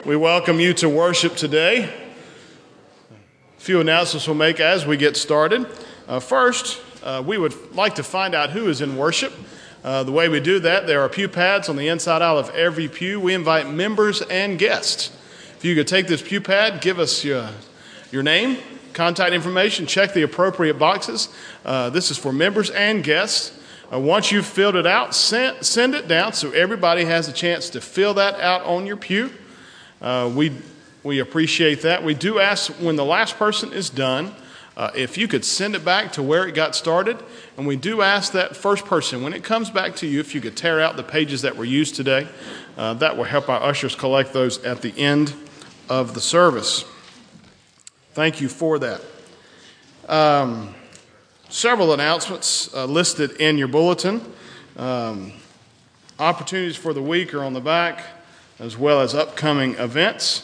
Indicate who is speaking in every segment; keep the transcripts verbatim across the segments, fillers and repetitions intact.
Speaker 1: We welcome you to worship today. A few announcements we'll make as we get started. Uh, first, uh, we would like to find out who is in worship. Uh, the way we do that, there are pew pads on the inside aisle of every pew. We invite members and guests. If you could take this pew pad, give us your, your name, contact information, check the appropriate boxes. Uh, this is for members and guests. Uh, once you've filled it out, send, send it down so everybody has a chance to fill that out on your pew. Uh, we we appreciate that. We do ask when the last person is done, uh, if you could send it back to where it got started. And we do ask that first person, when it comes back to you, if you could tear out the pages that were used today. Uh, that will help our ushers collect those at the end of the service. Thank you for that. Um, several announcements uh, listed in your bulletin. Um, opportunities for the week are on the back, as well as upcoming events.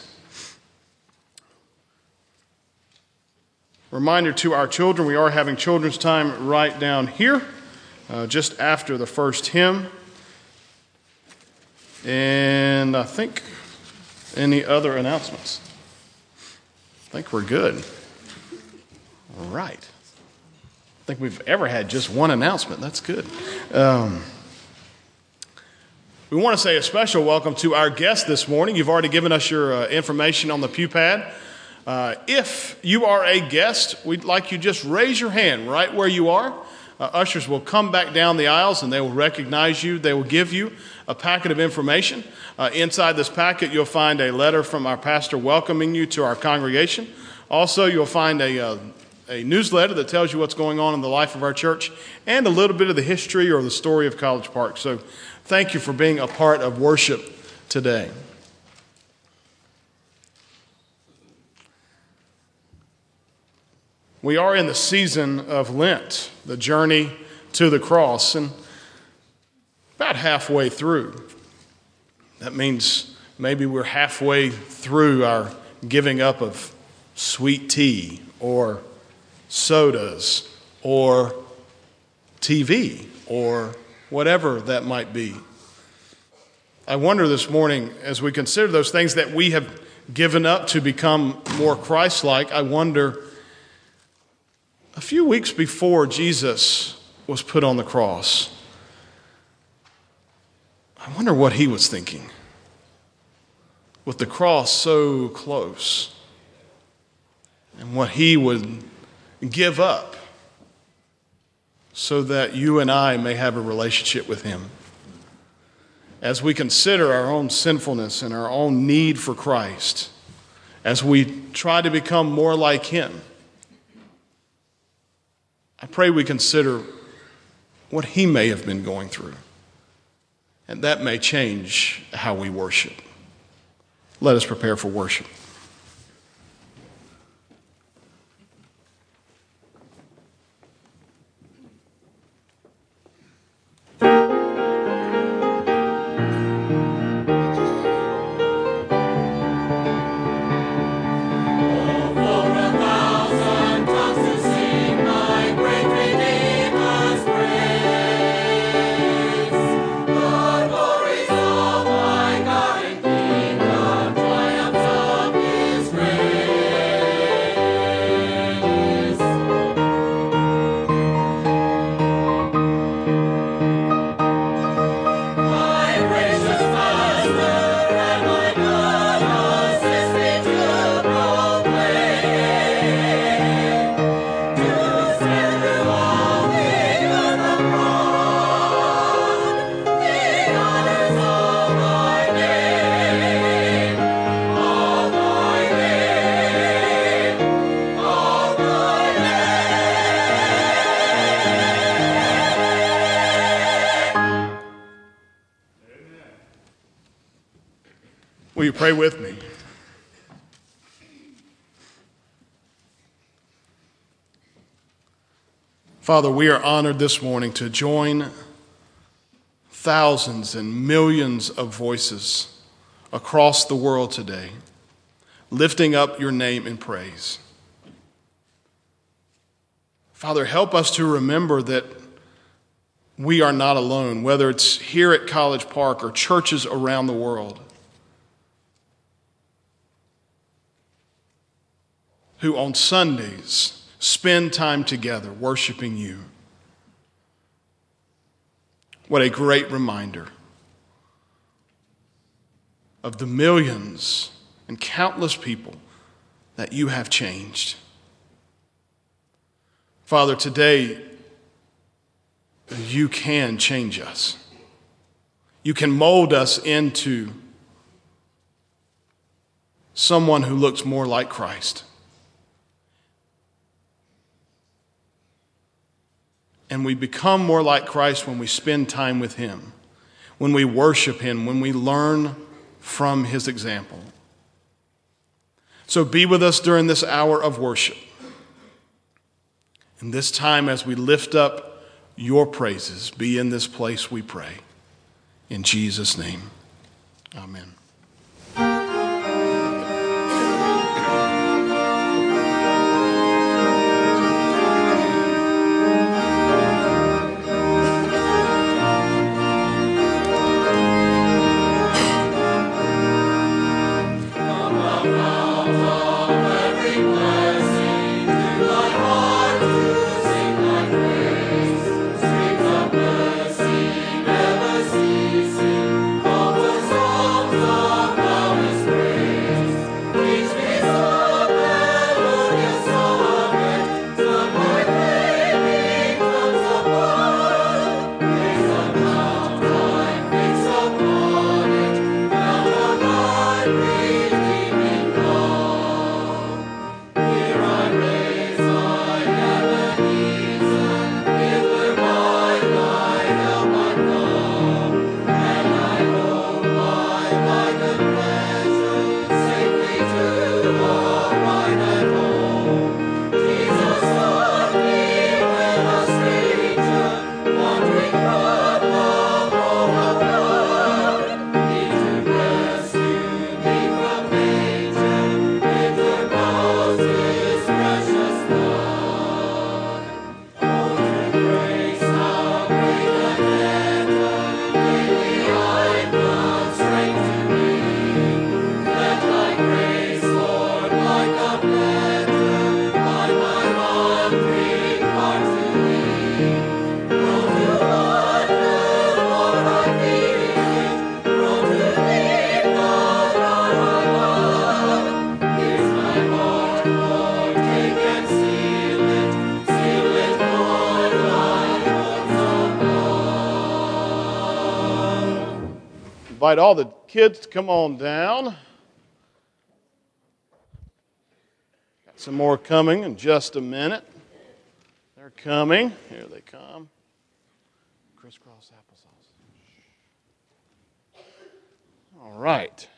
Speaker 1: Reminder to our children, we are having children's time right down here, uh, just after the first hymn. And I think any other announcements? I think we're good. All right. I think we've ever had just one announcement. That's good. Um, We want to say a special welcome to our guest this morning. You've already given us your uh, information on the pew pad. Uh, if you are a guest, we'd like you just raise your hand right where you are. Uh, ushers will come back down the aisles and they will recognize you. They will give you a packet of information. Uh, inside this packet, you'll find a letter from our pastor welcoming you to our congregation. Also, you'll find a uh, a newsletter that tells you what's going on in the life of our church and a little bit of the history or the story of College Park. So thank you for being a part of worship today. We are in the season of Lent, the journey to the cross, and about halfway through. That means maybe we're halfway through our giving up of sweet tea or sodas or T V or whatever that might be. I wonder this morning, as we consider those things that we have given up to become more Christ-like, I wonder, a few weeks before Jesus was put on the cross, I wonder what he was thinking with the cross so close and what he would give up so that you and I may have a relationship with him. As we consider our own sinfulness and our own need for Christ, as we try to become more like him, I pray we consider what he may have been going through, and that may change how we worship. Let us prepare for worship. Will you pray with me? Father, we are honored this morning to join thousands and millions of voices across the world today, lifting up your name in praise. Father, help us to remember that we are not alone, whether it's here at College Park or churches around the world. who on Sundays spend time together worshiping you. What a great reminder of the millions and countless people that you have changed. Father, today you can change us. You can mold us into someone who looks more like Christ. And we become more like Christ when we spend time with him, when we worship him, when we learn from his example. So be with us during this hour of worship. And this time as we lift up your praises, be in this place, we pray. In Jesus' name, amen. Invite all the kids to come on down. Got some more coming in just a minute. They're coming. Here they come. Crisscross applesauce. All right.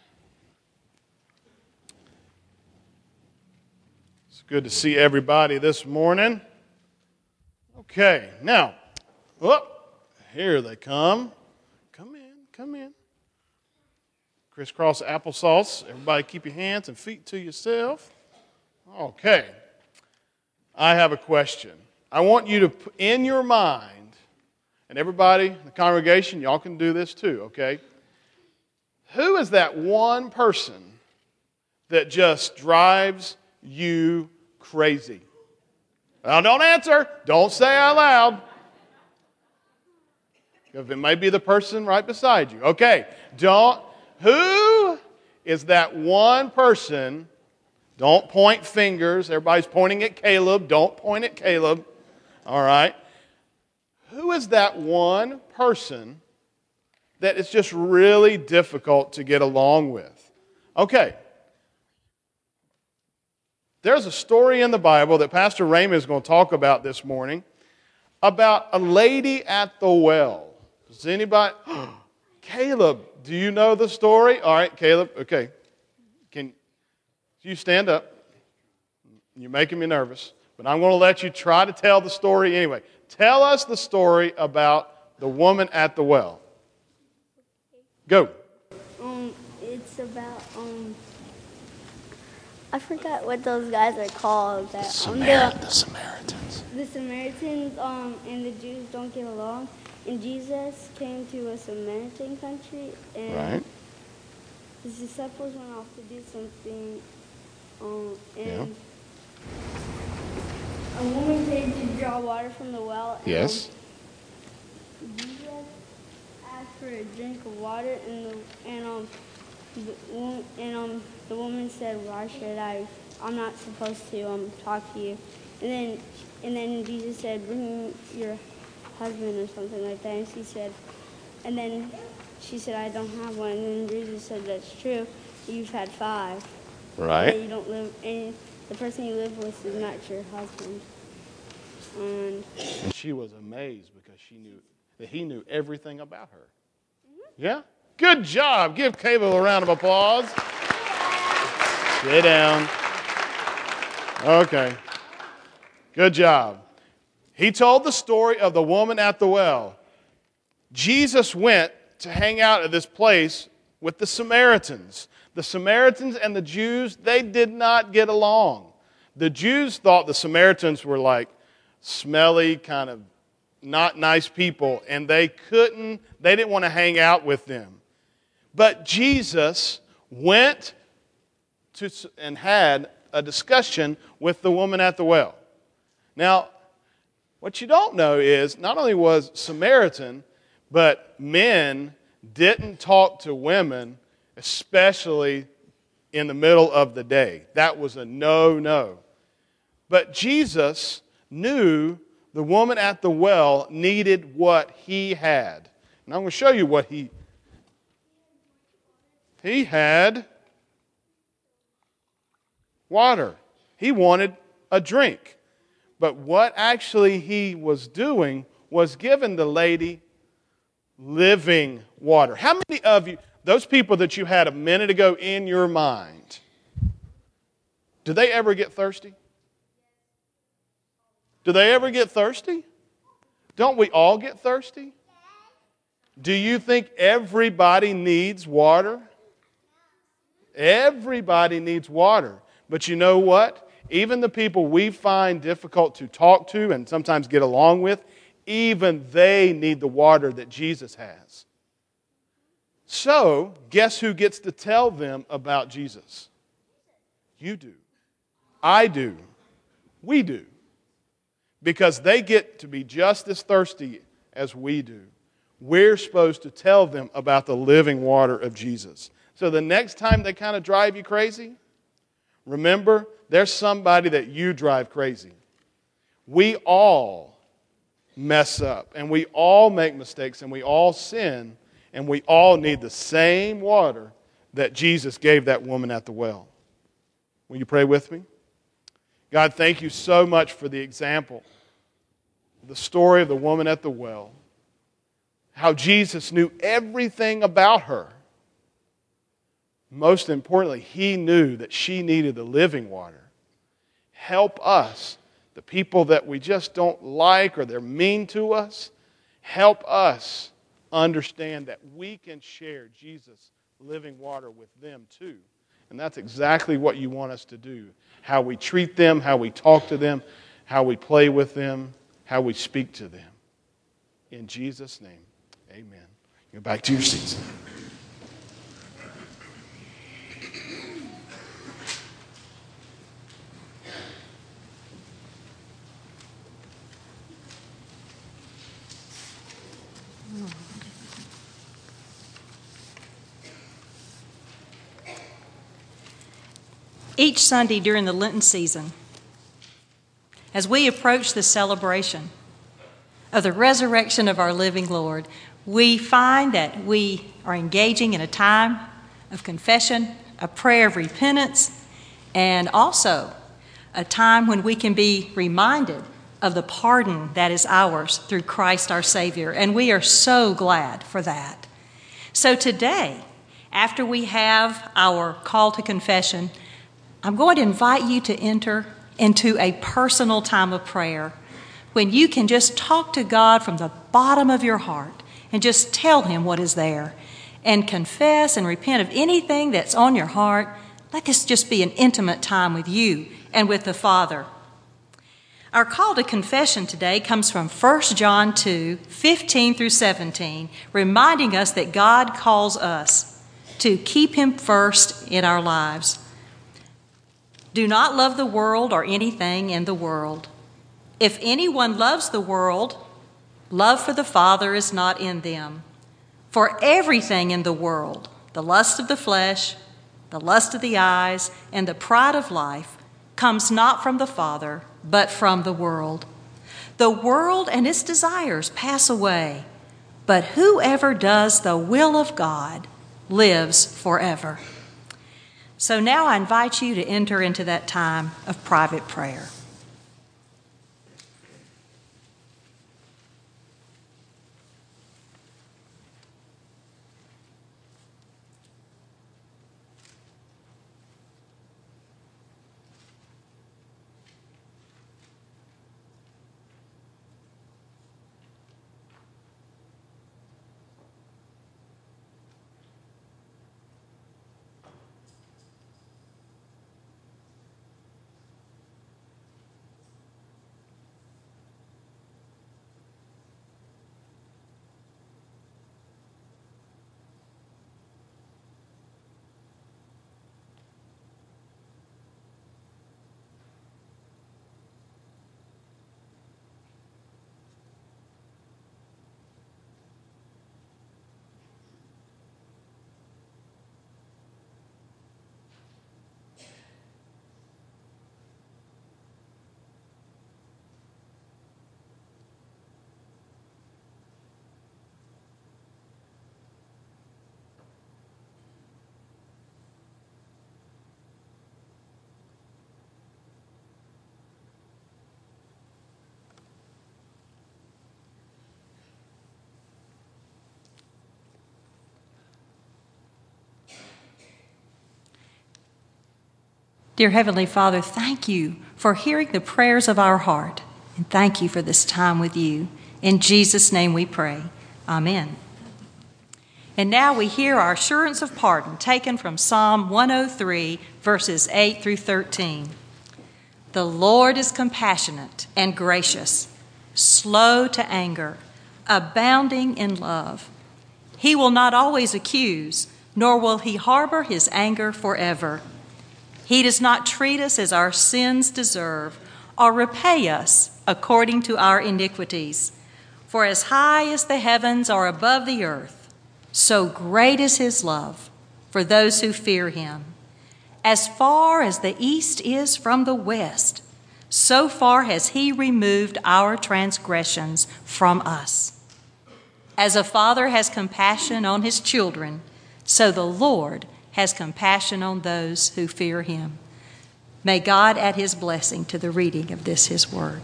Speaker 1: It's good to see everybody this morning. Okay, now, oh, here they come. Come in, come in. Crisscross applesauce. Everybody keep your hands and feet to yourself. Okay. I have a question. I want you to put in your mind, and everybody in the congregation, y'all can do this too, okay? Who is that one person that just drives you crazy? Well, don't answer. Don't say out loud. Because it may be the person right beside you. Okay. Don't. Who is that one person? Don't point fingers. Everybody's pointing at Caleb. Don't point at Caleb. All right. Who is that one person that is just really difficult to get along with? Okay. There's a story in the Bible that Pastor Raymond is going to talk about this morning about a lady at the well. Does anybody? Caleb, do you know the story? All right, Caleb, okay. Can you stand up? You're making me nervous, but I'm going to let you try to tell the story anyway. Tell us the story about the woman at the well. Go.
Speaker 2: Um, it's about, um, I forgot what those guys are called. That,
Speaker 1: The,
Speaker 2: um,
Speaker 1: Samar-
Speaker 2: the,
Speaker 1: the Samaritans.
Speaker 2: the Samaritans um, and the Jews don't get along. And Jesus came to a Samaritan country, and
Speaker 1: Right.
Speaker 2: his disciples went off to do something, um, and A woman came to draw water from the well. And,
Speaker 1: Yes.
Speaker 2: Um, Jesus asked for a drink of water, and the and um the, wo- and um the woman said, "Why should I? I'm not supposed to um talk to you." And then and then Jesus said, "Bring your husband," or something like that. And she said, and then she said, "I don't have one." And then Jesus said, "That's true. You've had five.
Speaker 1: Right.
Speaker 2: And you don't live, and the person you live with is not your husband." And,
Speaker 1: And she was amazed because she knew that he knew everything about her. Mm-hmm. Yeah? Good job. Give Cable a round of applause. Sit down. Okay. Good job. He told the story of the woman at the well. Jesus went to hang out at this place with the Samaritans. The Samaritans and the Jews, they did not get along. The Jews thought the Samaritans were like smelly, kind of not nice people, and they couldn't, they didn't want to hang out with them. But Jesus went to and had a discussion with the woman at the well. Now, what you don't know is not only was Samaritan, but men didn't talk to women, especially in the middle of the day. That was a no-no. But Jesus knew the woman at the well needed what he had. And I'm going to show you what he he had. Water. He wanted a drink. But what actually he was doing was giving the lady living water. How many of you, those people that you had a minute ago in your mind, do they ever get thirsty? Do they ever get thirsty? Don't we all get thirsty? Do you think everybody needs water? Everybody needs water. But you know what? Even the people we find difficult to talk to and sometimes get along with, even they need the water that Jesus has. So, guess who gets to tell them about Jesus? You do. I do. We do. Because they get to be just as thirsty as we do. We're supposed to tell them about the living water of Jesus. So the next time they kind of drive you crazy, remember, there's somebody that you drive crazy. We all mess up, and we all make mistakes, and we all sin, and we all need the same water that Jesus gave that woman at the well. Will you pray with me? God, thank you so much for the example, the story of the woman at the well, how Jesus knew everything about her. Most importantly, he knew that she needed the living water. Help us, the people that we just don't like or they're mean to us, help us understand that we can share Jesus' living water with them too. And that's exactly what you want us to do. How we treat them, how we talk to them, how we play with them, how we speak to them. In Jesus' name, amen. Go back to your seats.
Speaker 3: Each Sunday during the Lenten season, as we approach the celebration of the resurrection of our living Lord, we find that we are engaging in a time of confession, a prayer of repentance, and also a time when we can be reminded of the pardon that is ours through Christ our Savior. And we are so glad for that. So today, after we have our call to confession, I'm going to invite you to enter into a personal time of prayer when you can just talk to God from the bottom of your heart and just tell him what is there and confess and repent of anything that's on your heart. Let this just be an intimate time with you and with the Father. Our call to confession today comes from First John two, fifteen through seventeen, reminding us that God calls us to keep him first in our lives. Do not love the world or anything in the world. If anyone loves the world, love for the Father is not in them. For everything in the world, the lust of the flesh, the lust of the eyes, and the pride of life, comes not from the Father, but from the world. The world and its desires pass away, but whoever does the will of God lives forever. So now I invite you to enter into that time of private prayer. Dear Heavenly Father, thank you for hearing the prayers of our heart, and thank you for this time with you. In Jesus' name we pray. Amen. And now we hear our assurance of pardon taken from Psalm one oh three, verses eight through thirteen. The Lord is compassionate and gracious, slow to anger, abounding in love. He will not always accuse, nor will he harbor his anger forever. He does not treat us as our sins deserve, or repay us according to our iniquities. For as high as the heavens are above the earth, so great is his love for those who fear him. As far as the east is from the west, so far has he removed our transgressions from us. As a father has compassion on his children, so the Lord has compassion on those who fear him. May God add his blessing to the reading of this his word.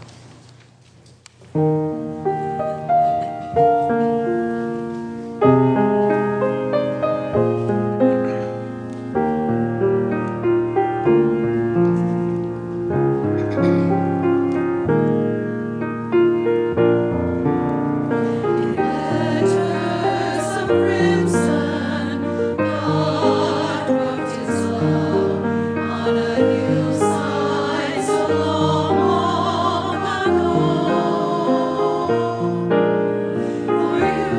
Speaker 4: For you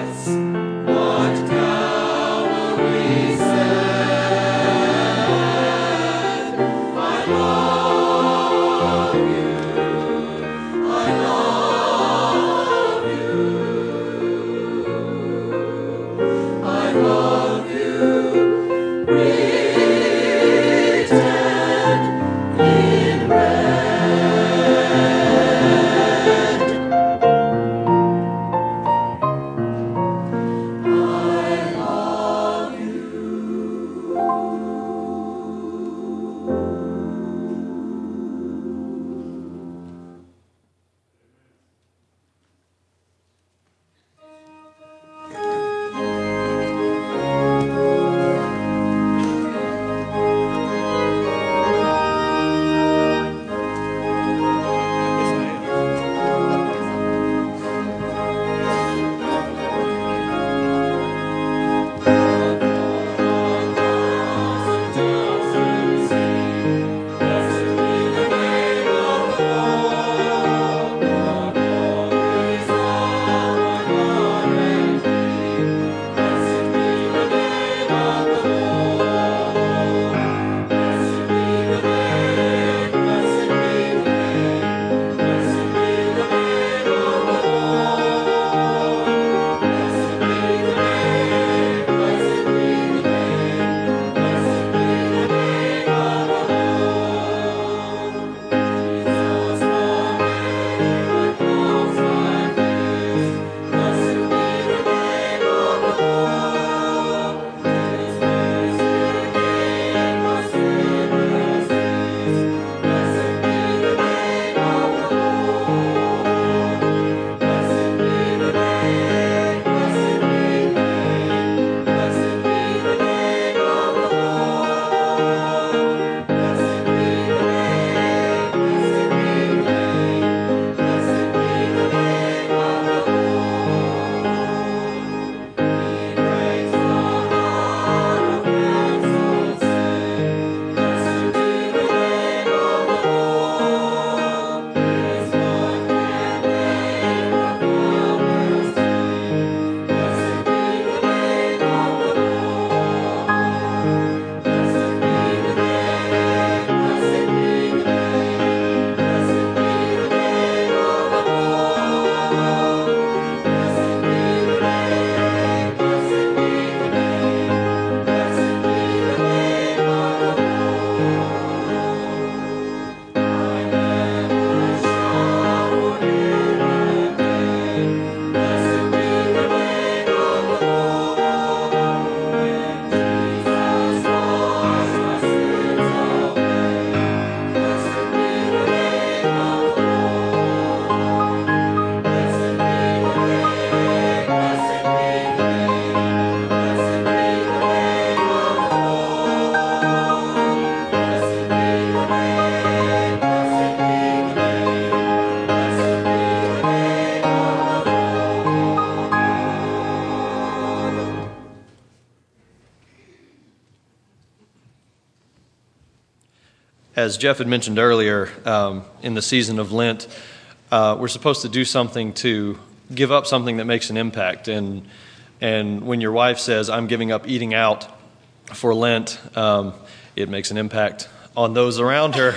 Speaker 4: As Jeff had mentioned earlier, um, in the season of Lent, uh, we're supposed to do something to give up something that makes an impact. And and when your wife says, "I'm giving up eating out for Lent," um, it makes an impact on those around her.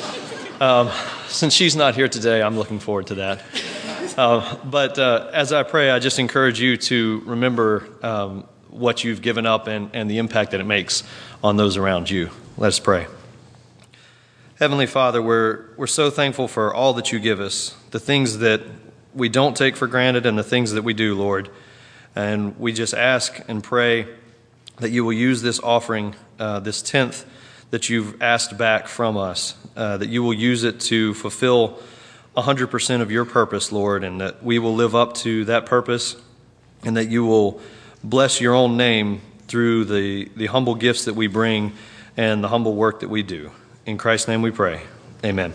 Speaker 4: Um, since she's not here today, I'm looking forward to that. Uh, but uh, as I pray, I just encourage you to remember um, what you've given up and, and the impact that it makes on those around you. Let us pray. Heavenly Father, we're we're so thankful for all that you give us, the things that we don't take for granted and the things that we do, Lord. And we just ask and pray that you will use this offering, uh, this tenth that you've asked back from us, uh, that you will use it to fulfill one hundred percent of your purpose, Lord, and that we will live up to that purpose, and that you will bless your own name through the, the humble gifts that we bring and the humble work that we do. In Christ's name we pray. Amen.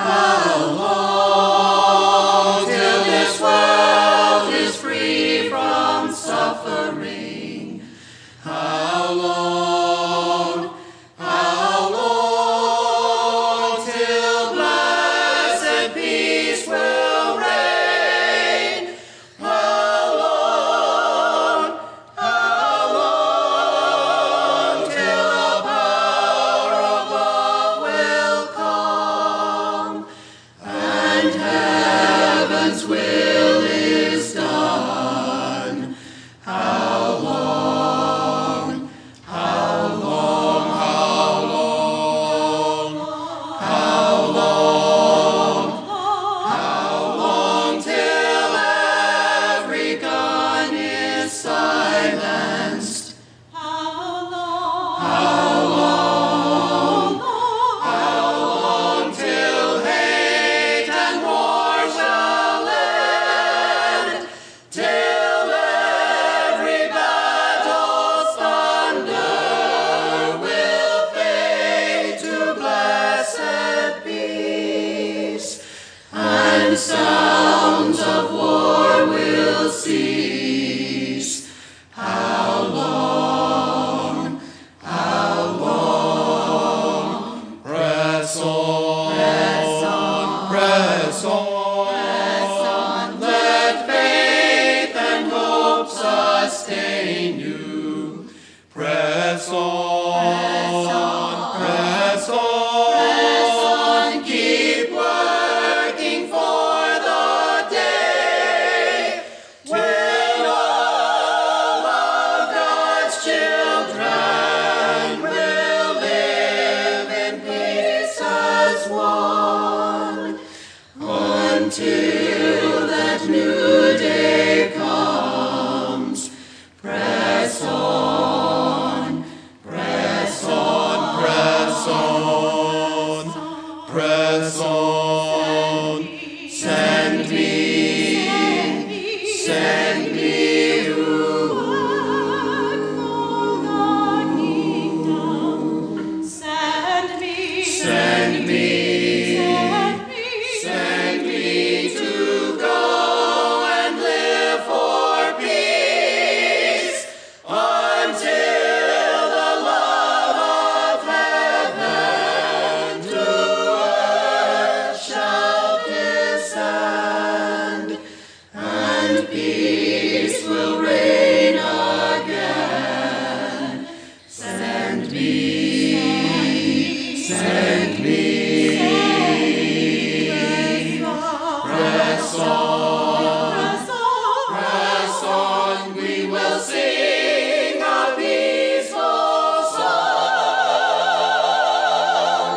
Speaker 5: How long till this world is free from suffering? How long, how long till blessed peace will reign? How long, how long till the power of love will come and heaven's will is done? How long, how long, how long, how long, how long till every gun is silenced? How long, how long, how long till hate and war shall end? Till every battle's thunder will fade to blessed peace, and sounds of war will cease. How long, how long? Press on, press on, press on, press on. Let faith and hope sustain you. Press on, press on, press on. Keep working for the day when all of God's children will live in peace as one, until that new day comes. Press on, press on, press on, press on. Send me, send me to work for the kingdom. Send me, send me, send me, send me to go and live for peace until the love of heaven to earth shall descend, and peace will reign again. Send me, send me, press on, press on, we will sing a peaceful song.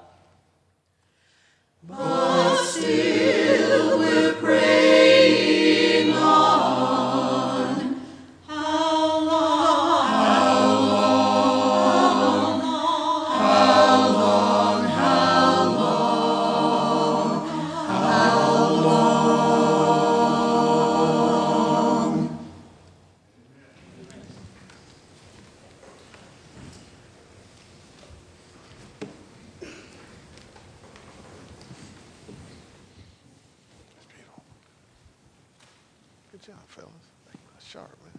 Speaker 5: But still we're praying on. How long, how long, how long, how long, how long?
Speaker 1: Good job, fellas. Sharp, man.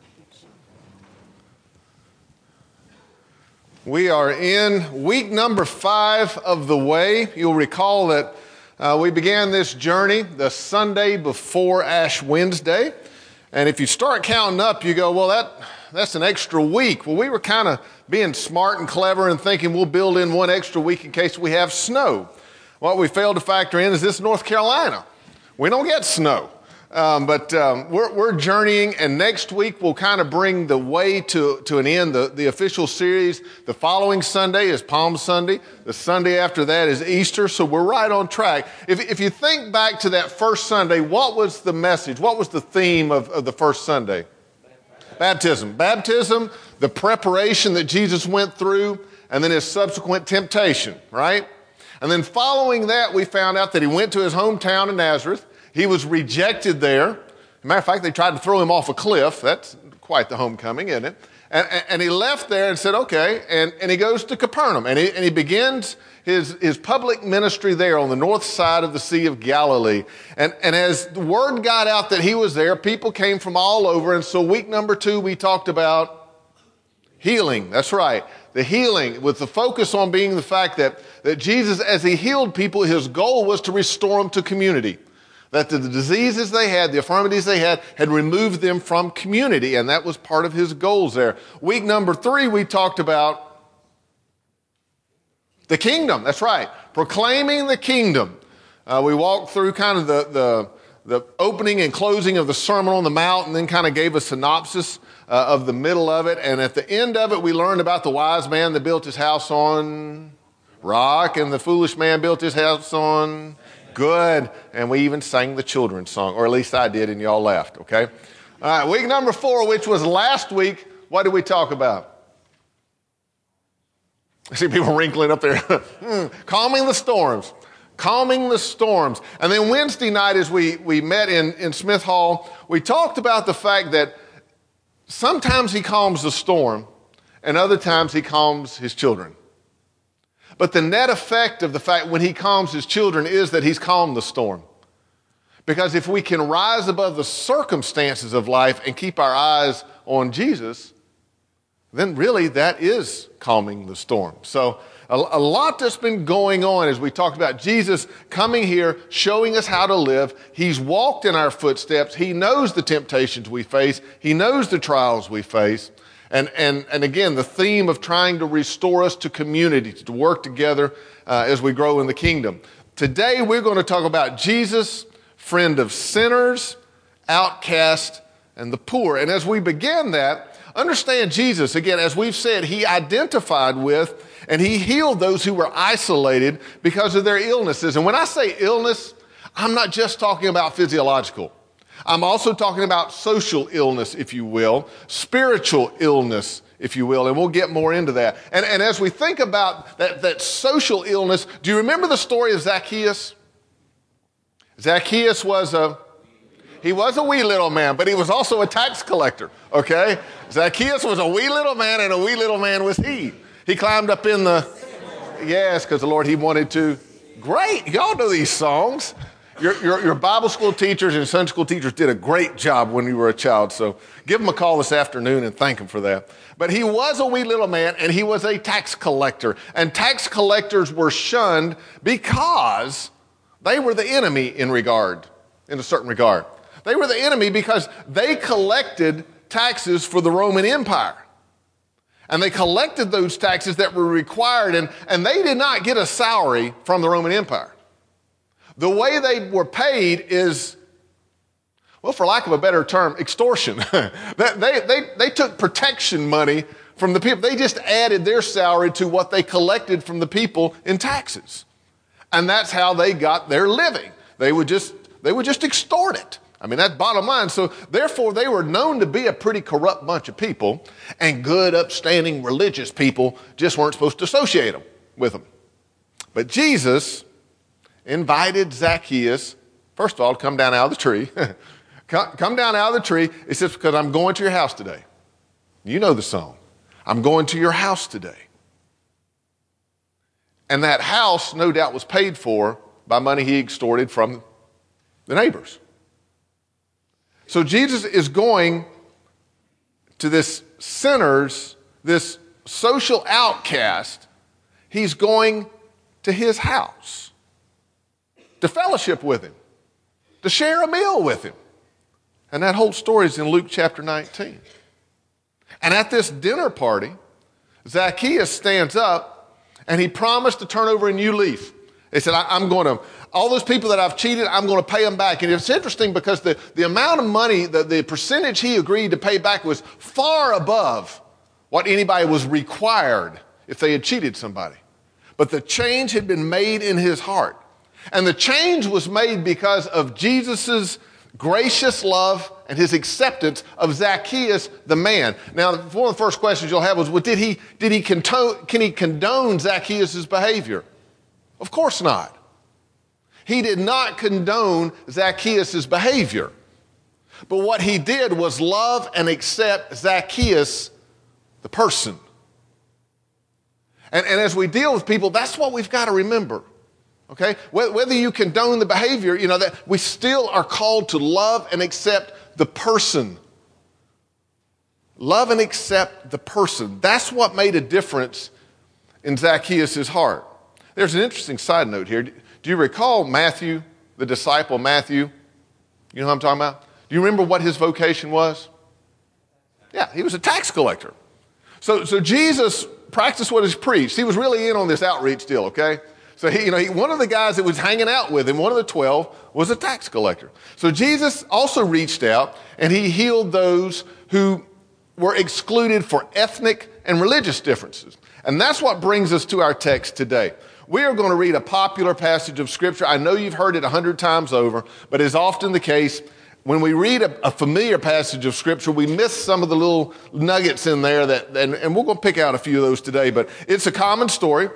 Speaker 1: We are in week number five of the way. You'll recall that uh, we began this journey the Sunday before Ash Wednesday. And if you start counting up, you go, well, that that's an extra week. Well, we were kind of being smart and clever and thinking we'll build in one extra week in case we have snow. What we failed to factor in is this North Carolina. We don't get snow. Um, but um, we're, we're journeying, and next week we'll kind of bring the way to, to an end, the, the official series. The following Sunday is Palm Sunday. The Sunday after that is Easter, so we're right on track. If, if you think back to that first Sunday, what was the message? What was the theme of, of the first Sunday? Baptism. Baptism, the preparation that Jesus went through, and then his subsequent temptation, right? And then following that, we found out that he went to his hometown of Nazareth. He was rejected there. As a matter of fact, they tried to throw him off a cliff. That's quite the homecoming, isn't it?
Speaker 6: And, and he left there and said, okay, and, and he goes to Capernaum, and he, and he begins his, his public ministry there on the north side of the Sea of Galilee. And, and as the word got out that he was there, people came from all over, and so week number two, we talked about healing. That's right, the healing, with the focus on being the fact that, that Jesus, as he healed people, his goal was to restore them to community. That the diseases they had, the infirmities they had, had removed them from community, and that was part of his goals there. Week number three, we talked about the kingdom. That's right, proclaiming the kingdom. Uh, we walked through kind of the, the, the opening and closing of the Sermon on the Mount, and then kind of gave a synopsis uh, of the middle of it. And at the end of it, we learned about the wise man that built his house on rock, and the foolish man built his house on... Good. And we even sang the children's song, or at least I did, and y'all laughed, okay? All right, week number four, which was last week, what did we talk about? I see people wrinkling up there. mm, calming the storms. Calming the storms. And then Wednesday night, as we, we met in, in Smith Hall, we talked about the fact that sometimes he calms the storm, and other times he calms his children. But the net effect of the fact when he calms his children is that he's calmed the storm. Because if we can rise above the circumstances of life and keep our eyes on Jesus, then really that is calming the storm. So a, a lot that's been going on as we talked about Jesus coming here, showing us how to live. He's walked in our footsteps. He knows the temptations we face. He knows the trials we face. And, and, and again, the theme of trying to restore us to community, to work together uh, as we grow in the kingdom. Today, we're going to talk about Jesus, friend of sinners, outcast, and the poor. And as we begin that, understand Jesus, again, as we've said, he identified with and he healed those who were isolated because of their illnesses. And when I say illness, I'm not just talking about physiological. I'm also talking about social illness, if you will, spiritual illness, if you will, and we'll get more into that. And, and as we think about that, that social illness, do you remember the story of Zacchaeus? Zacchaeus was a, he was a wee little man, but he was also a tax collector, okay? Zacchaeus was a wee little man, and a wee little man was he. He climbed up in the, yes, because the Lord, he wanted to. Great, y'all know these songs. Your, your, your Bible school teachers and Sunday school teachers did a great job when you were a child, so give them a call this afternoon and thank them for that. But he was a wee little man, and he was a tax collector. And tax collectors were shunned because they were the enemy in regard, in a certain regard. They were the enemy because they collected taxes for the Roman Empire. And they collected those taxes that were required, and, and they did not get a salary from the Roman Empire. The way they were paid is, well, for lack of a better term, extortion. they, they, they took protection money from the people. They just added their salary to what they collected from the people in taxes. And that's how they got their living. They would just, they would just extort it. I mean, that's bottom line. So therefore, they were known to be a pretty corrupt bunch of people, and good, upstanding, religious people just weren't supposed to associate them with them. But Jesus invited Zacchaeus, first of all, to come down out of the tree. come, come down out of the tree. He says, because I'm going to your house today. You know the song. I'm going to your house today. And that house, no doubt, was paid for by money he extorted from the neighbors. So Jesus is going to this sinner's, this social outcast. He's going to his house to fellowship with him, to share a meal with him. And that whole story is in Luke chapter nineteen. And at this dinner party, Zacchaeus stands up and he promised to turn over a new leaf. He said, I'm going to, all those people that I've cheated, I'm going to pay them back. And it's interesting because the, the amount of money, the, the percentage he agreed to pay back was far above what anybody was required if they had cheated somebody. But the change had been made in his heart. And the change was made because of Jesus' gracious love and his acceptance of Zacchaeus, the man. Now, one of the first questions you'll have was, well, did he, did he condone, can he condone Zacchaeus' behavior? Of course not. He did not condone Zacchaeus' behavior. But what he did was love and accept Zacchaeus the person. And, and as we deal with people, that's what we've got to remember. Okay? Whether you condone the behavior, you know, that we still are called to love and accept the person. Love and accept the person. That's what made a difference in Zacchaeus' heart. There's an interesting side note here. Do you recall Matthew, the disciple Matthew? You know what I'm talking about? Do you remember what his vocation was? Yeah, he was a tax collector. So, so Jesus practiced what he preached. He was really in on this outreach deal, okay? So he, you know, he, one of the guys that was hanging out with him, one of the twelve, was a tax collector. So Jesus also reached out and he healed those who were excluded for ethnic and religious differences. And that's what brings us to our text today. We are going to read a popular passage of Scripture. I know you've heard it a hundred times over, but as often the case, when we read a, a familiar passage of Scripture, we miss some of the little nuggets in there, that, and, and we're going to pick out a few of those today. But it's a common story.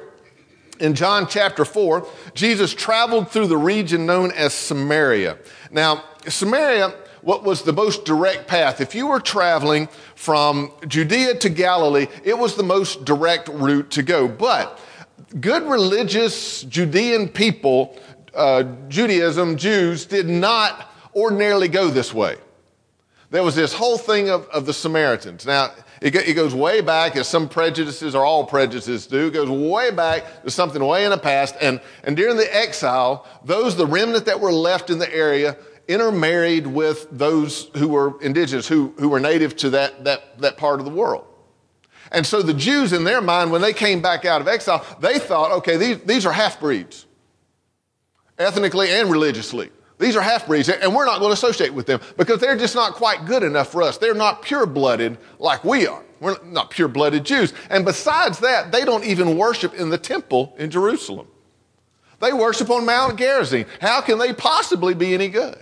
Speaker 6: In John chapter four, Jesus traveled through the region known as Samaria. Now, Samaria, what was the most direct path? If you were traveling from Judea to Galilee, it was the most direct route to go. But good religious Judean people, uh, Judaism, Jews, did not ordinarily go this way. There was this whole thing of, of the Samaritans. Now, it, go, it goes way back, as some prejudices or all prejudices do. It goes way back to something way in the past. And, and during the exile, those, the remnant that were left in the area, intermarried with those who were indigenous, who, who were native to that, that, that part of the world. And so the Jews, in their mind, when they came back out of exile, they thought, okay, these, these are half-breeds, ethnically and religiously. These are half-breeds, and we're not going to associate with them because they're just not quite good enough for us. They're not pure-blooded like we are. We're not pure-blooded Jews. And besides that, they don't even worship in the temple in Jerusalem. They worship on Mount Gerizim. How can they possibly be any good?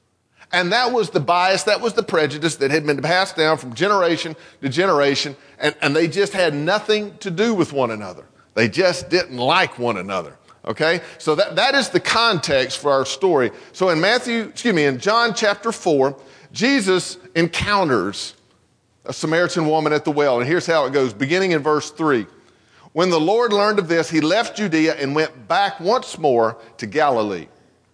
Speaker 6: And that was the bias, that was the prejudice that had been passed down from generation to generation, and, and they just had nothing to do with one another. They just didn't like one another. Okay? So that, that is the context for our story. So in Matthew, excuse me, in John chapter four, Jesus encounters a Samaritan woman at the well. And here's how it goes, beginning in verse three. When the Lord learned of this, he left Judea and went back once more to Galilee.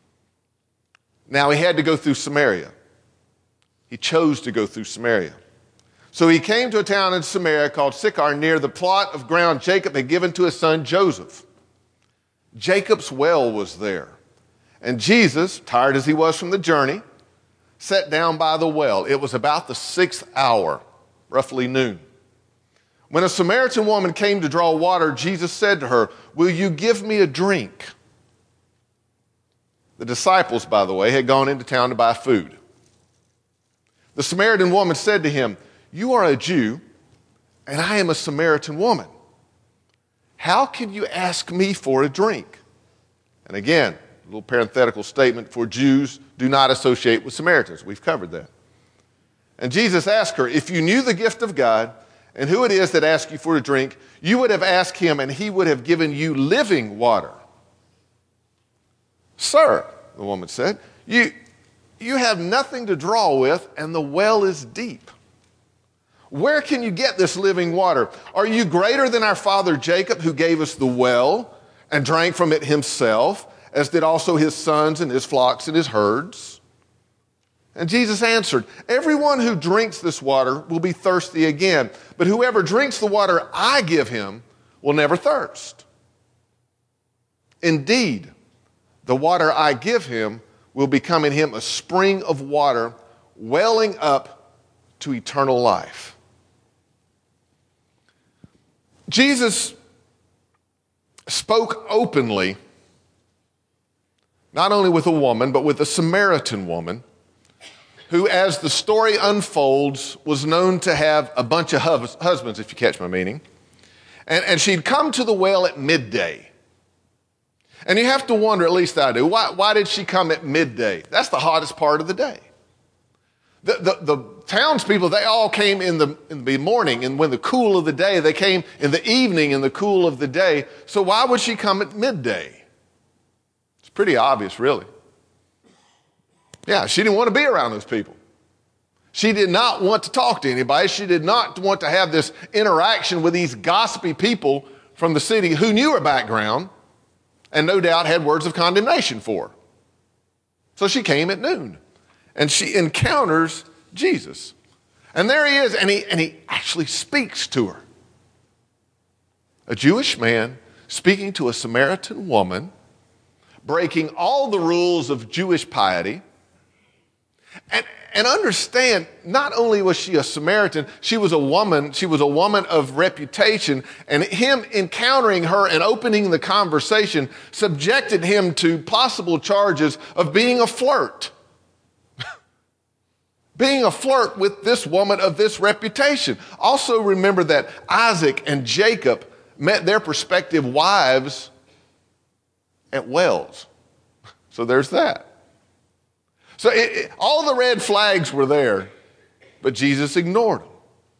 Speaker 6: Now he had to go through Samaria. He chose to go through Samaria. So he came to a town in Samaria called Sychar, near the plot of ground Jacob had given to his son Joseph. Jacob's well was there. And Jesus, tired as he was from the journey, sat down by the well. It was about the sixth hour, roughly noon. When a Samaritan woman came to draw water, Jesus said to her, "Will you give me a drink?" The disciples, by the way, had gone into town to buy food. The Samaritan woman said to him, "You are a Jew, and I am a Samaritan woman. How can you ask me for a drink?" And again, a little parenthetical statement for Jews do not associate with Samaritans. We've covered that. And Jesus asked her, "If you knew the gift of God and who it is that asks you for a drink, you would have asked him and he would have given you living water." "Sir," the woman said, you, you have nothing to draw with and the well is deep. Where can you get this living water? Are you greater than our father Jacob, who gave us the well and drank from it himself, as did also his sons and his flocks and his herds?" And Jesus answered, "Everyone who drinks this water will be thirsty again, but whoever drinks the water I give him will never thirst. Indeed, the water I give him will become in him a spring of water welling up to eternal life." Jesus spoke openly, not only with a woman, but with a Samaritan woman, who, as the story unfolds, was known to have a bunch of hus- husbands, if you catch my meaning. And, and she'd come to the well at midday. And you have to wonder, at least I do, why, why did she come at midday? That's the hottest part of the day. The, the, the townspeople, they all came in the, in the morning, and when the cool of the day, they came in the evening in the cool of the day. So why would she come at midday? It's pretty obvious, really. Yeah, she didn't want to be around those people. She did not want to talk to anybody. She did not want to have this interaction with these gossipy people from the city who knew her background and no doubt had words of condemnation for her. So she came at noon and she encounters Jesus. And there he is, and he, and he actually speaks to her. A Jewish man speaking to a Samaritan woman, breaking all the rules of Jewish piety. And, and understand, not only was she a Samaritan, she was a woman, she was a woman of reputation, and him encountering her and opening the conversation subjected him to possible charges of being a flirt. Being a flirt with this woman of this reputation. Also remember that Isaac and Jacob met their prospective wives at wells. So there's that. So it, it, all the red flags were there, but Jesus ignored them.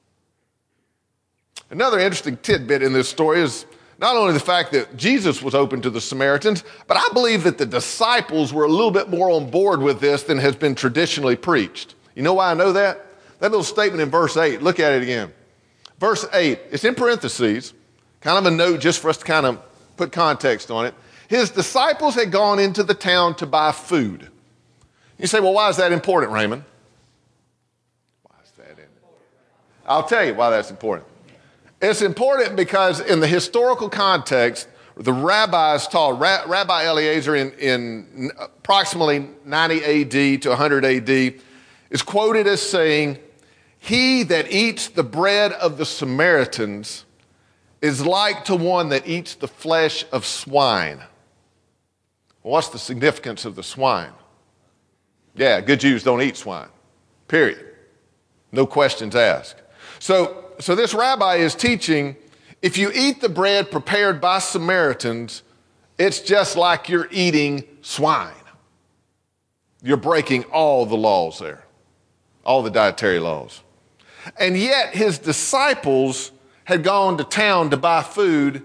Speaker 6: Another interesting tidbit in this story is not only the fact that Jesus was open to the Samaritans, but I believe that the disciples were a little bit more on board with this than has been traditionally preached. You know why I know that? That little statement in verse eight, look at it again. Verse eight, it's in parentheses, kind of a note just for us to kind of put context on it. His disciples had gone into the town to buy food. You say, well, why is that important, Raymond? Why is that important? I'll tell you why that's important. It's important because in the historical context, the rabbis taught, Ra- Rabbi Eliezer in, in approximately ninety A D to one hundred A D is quoted as saying, he that eats the bread of the Samaritans is like to one that eats the flesh of swine. Well, what's the significance of the swine? Yeah, good Jews don't eat swine, period. No questions asked. So, so this rabbi is teaching, if you eat the bread prepared by Samaritans, it's just like you're eating swine. You're breaking all the laws there, all the dietary laws. And yet his disciples had gone to town to buy food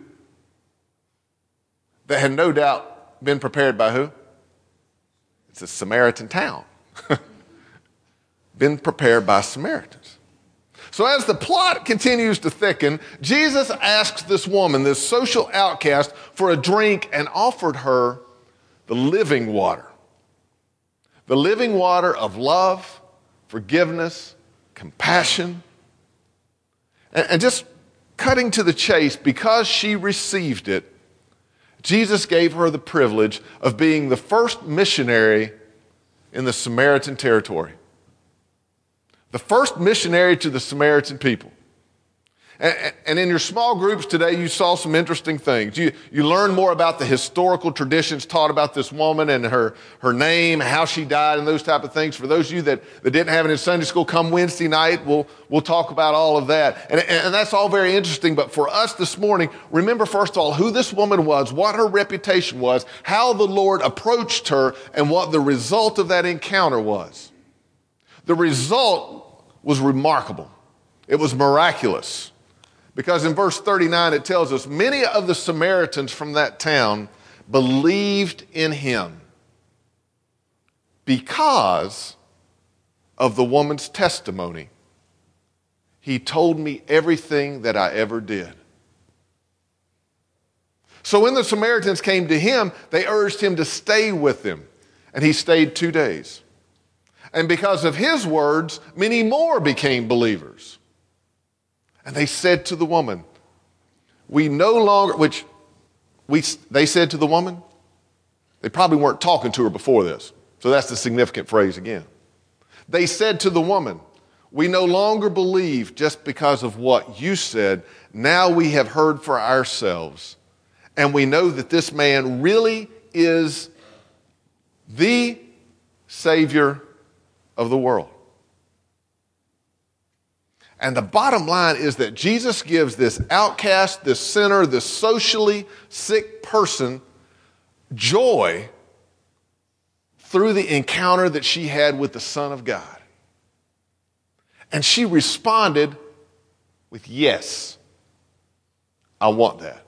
Speaker 6: that had no doubt been prepared by who? It's a Samaritan town. Been prepared by Samaritans. So as the plot continues to thicken, Jesus asks this woman, this social outcast, for a drink and offered her the living water. The living water of love, forgiveness, compassion. And, and just cutting to the chase, because she received it, Jesus gave her the privilege of being the first missionary in the Samaritan territory. The first missionary to the Samaritan people. And, and in your small groups today, you saw some interesting things. You, you learned more about the historical traditions taught about this woman and her, her name, how she died, and those type of things. For those of you that, that didn't have it in Sunday school, come Wednesday night, we'll, we'll talk about all of that. And, and that's all very interesting. But for us this morning, remember first of all who this woman was, what her reputation was, how the Lord approached her, and what the result of that encounter was. The result was remarkable. It was miraculous. Because in verse thirty-nine, it tells us, many of the Samaritans from that town believed in him because of the woman's testimony. He told me everything that I ever did. So when the Samaritans came to him, they urged him to stay with them. And he stayed two days. And because of his words, many more became believers. And they said to the woman, we no longer, which we, they said to the woman, they probably weren't talking to her before this. So that's the significant phrase again. They said to the woman, we no longer believe just because of what you said. Now we have heard for ourselves. And we know that this man really is the Savior of the world. And the bottom line is that Jesus gives this outcast, this sinner, this socially sick person joy through the encounter that she had with the Son of God. And she responded with, yes, I want that.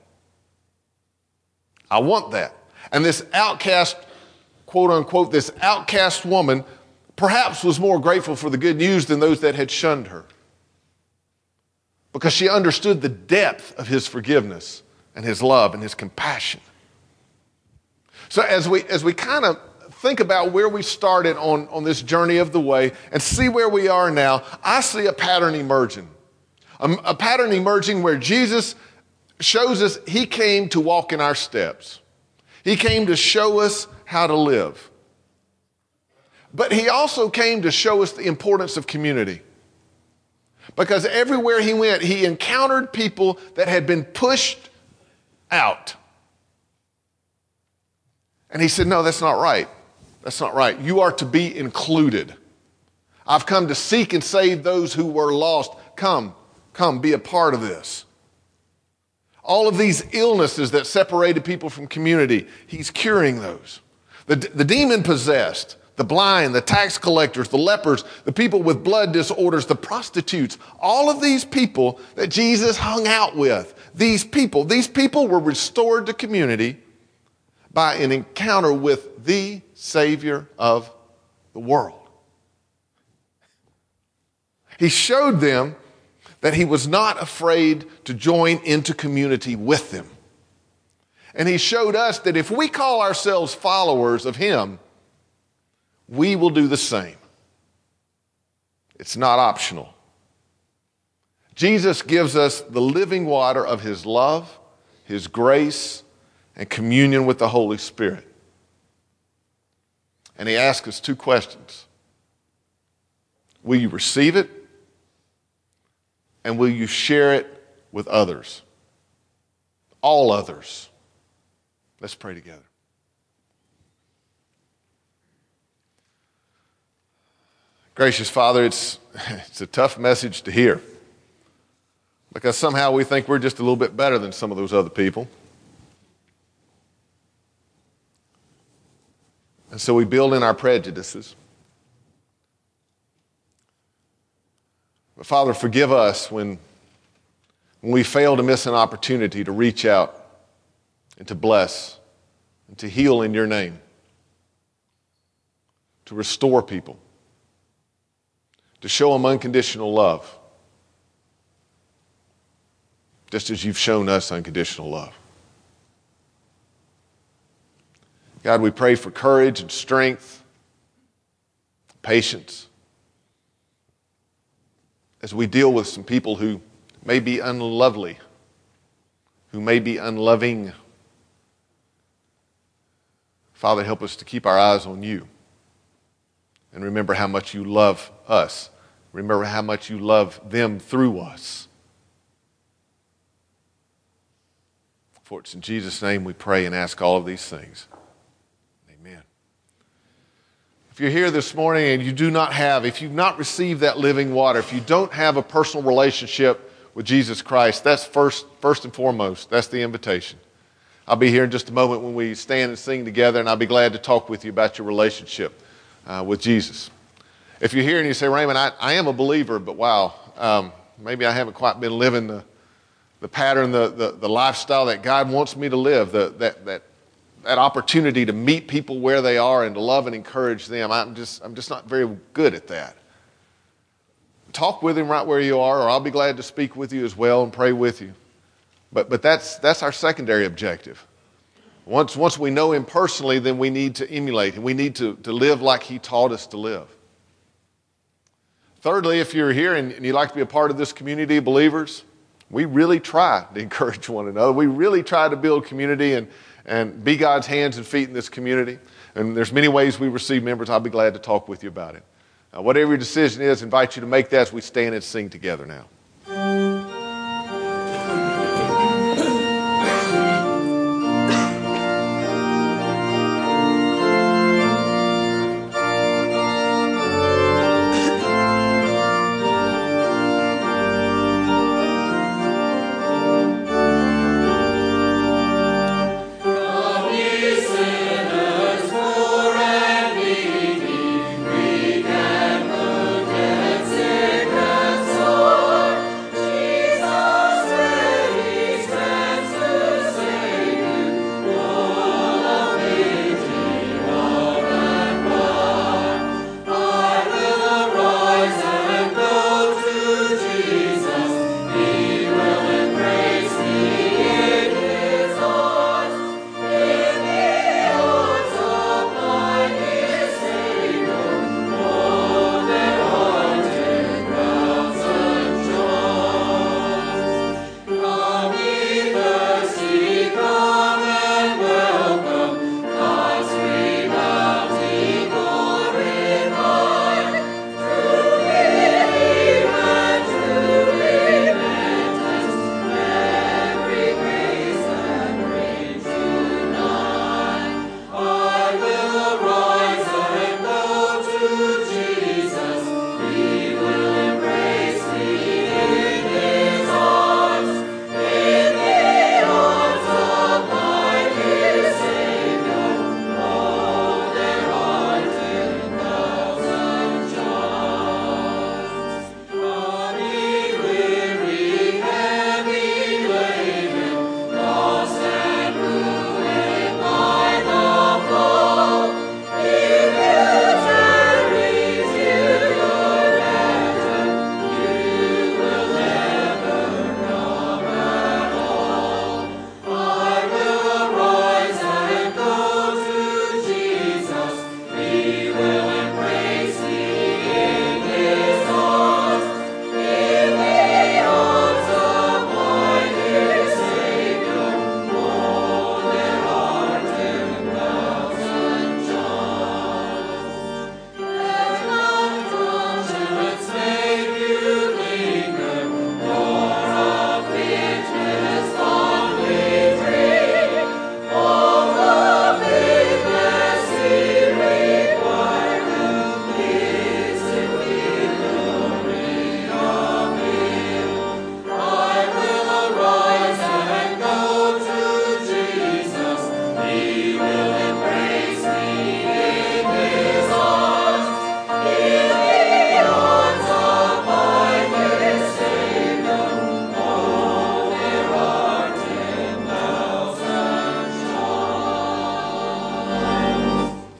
Speaker 6: I want that. And this outcast, quote unquote, this outcast woman perhaps was more grateful for the good news than those that had shunned her, because she understood the depth of his forgiveness and his love and his compassion. So as we as we kind of think about where we started on, on this journey of the way and see where we are now, I see a pattern emerging. A, a pattern emerging where Jesus shows us he came to walk in our steps. He came to show us how to live. But he also came to show us the importance of community. Because everywhere he went, he encountered people that had been pushed out. And he said, no, that's not right. That's not right. You are to be included. I've come to seek and save those who were lost. Come, come, be a part of this. All of these illnesses that separated people from community, he's curing those. The, the demon-possessed, the blind, the tax collectors, the lepers, the people with blood disorders, the prostitutes, all of these people that Jesus hung out with, these people, these people were restored to community by an encounter with the Savior of the world. He showed them that he was not afraid to join into community with them. And he showed us that if we call ourselves followers of him, we will do the same. It's not optional. Jesus gives us the living water of his love, his grace, and communion with the Holy Spirit. And he asks us two questions. Will you receive it? And will you share it with others? All others. Let's pray together. Gracious Father, it's, it's a tough message to hear, because somehow we think we're just a little bit better than some of those other people. And so we build in our prejudices. But Father, forgive us when, when we fail to miss an opportunity to reach out and to bless and to heal in your name, to restore people, to show them unconditional love, just as you've shown us unconditional love. God, we pray for courage and strength, patience, as we deal with some people who may be unlovely, who may be unloving. Father, help us to keep our eyes on you and remember how much you love us. Remember how much you love them through us. For it's in Jesus' name we pray and ask all of these things. Amen. If you're here this morning and you do not have, if you've not received that living water, if you don't have a personal relationship with Jesus Christ, that's first, first and foremost. That's the invitation. I'll be here in just a moment when we stand and sing together, and I'll be glad to talk with you about your relationship uh, with Jesus. If you're here and you say, Raymond, I, I am a believer, but wow, um, maybe I haven't quite been living the, the pattern, the, the, the lifestyle that God wants me to live, the, that, that, that opportunity to meet people where they are and to love and encourage them. I'm just, I'm just not very good at that. Talk with him right where you are, or I'll be glad to speak with you as well and pray with you. But, but that's, that's our secondary objective. Once, once we know him personally, then we need to emulate him. We need to, to live like he taught us to live. Thirdly, if you're here and, and you'd like to be a part of this community of believers, we really try to encourage one another. We really try to build community and, and be God's hands and feet in this community. And there's many ways we receive members. I'll be glad to talk with you about it. Uh, whatever your decision is, I invite you to make that as we stand and sing together now.
Speaker 5: Sword.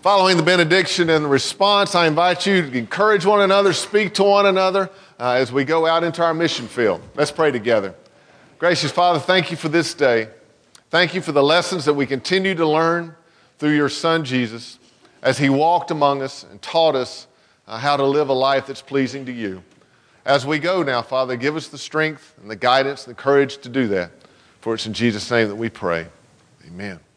Speaker 6: Following the benediction and the response, I invite you to encourage one another, speak to one another uh, as we go out into our mission field. Let's pray together. Gracious Father, thank you for this day. Thank you for the lessons that we continue to learn through your Son, Jesus, as he walked among us and taught us uh, how to live a life that's pleasing to you. As we go now, Father, give us the strength and the guidance and the courage to do that. For it's in Jesus' name that we pray. Amen.